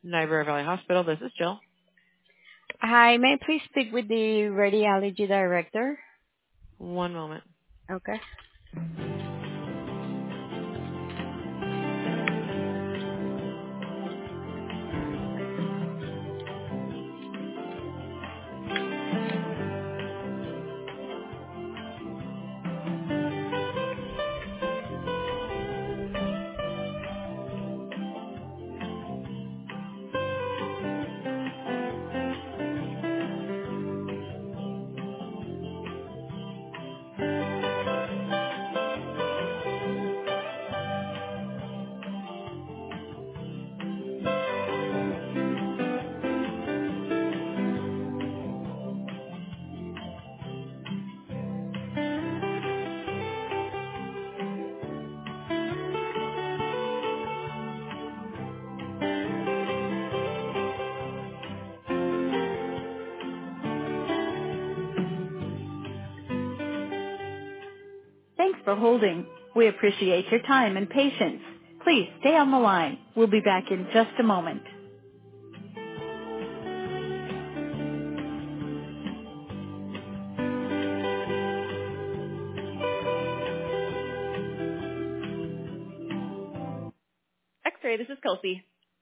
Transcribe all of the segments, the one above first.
Niobrara Valley Hospital. This is Jill. Hi, may I please speak with the radiology director? One moment. Okay. Thanks for holding. We appreciate your time and patience. Please stay on the line. We'll be back in just a moment. X-ray, this is Kelsey.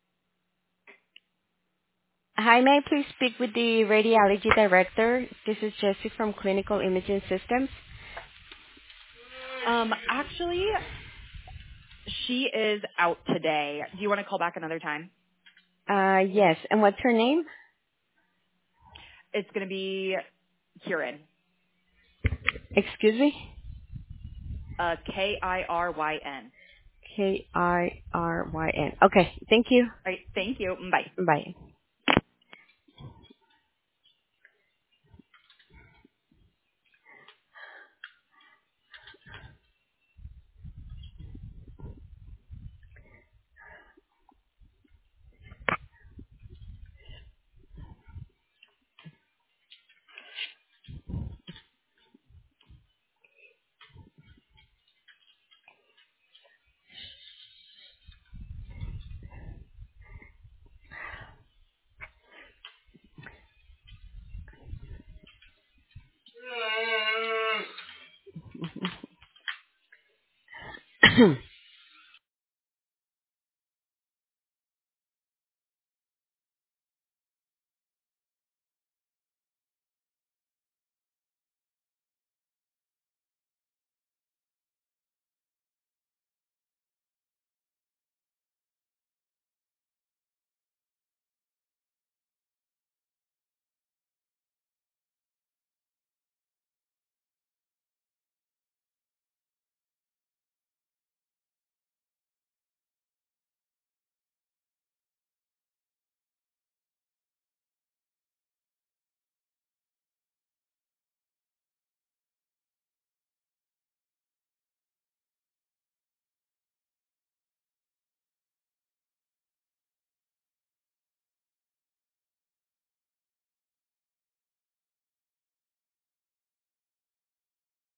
Hi, may I please speak with the radiology director? This is Jessie from Clinical Imaging Systems. Actually, she is out today. Do you want to call back another time? Yes, and what's her name? It's going to be Kieran. Excuse me? Kiryn. Kiryn. Okay, thank you. All right, thank you. Bye. Bye.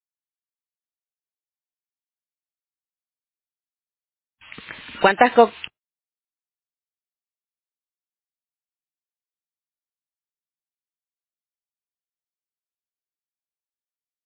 ¿Cuántas